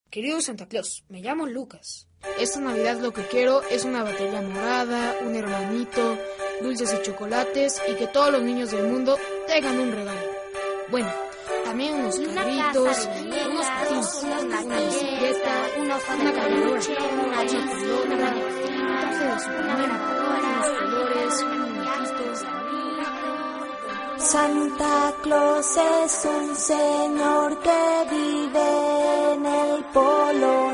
Querido Santa Claus, me llamo Lucas. Esta Navidad lo que quiero es una batería morada, un hermanito, dulces y chocolates y que todos los niños del mundo tengan un regalo. Bueno, también unos carritos, unos patines, una bicicleta, una caminadora, una pelota, un traje de Superman, unos colores, muñequitos. Santa Claus es un señor que vive en el polo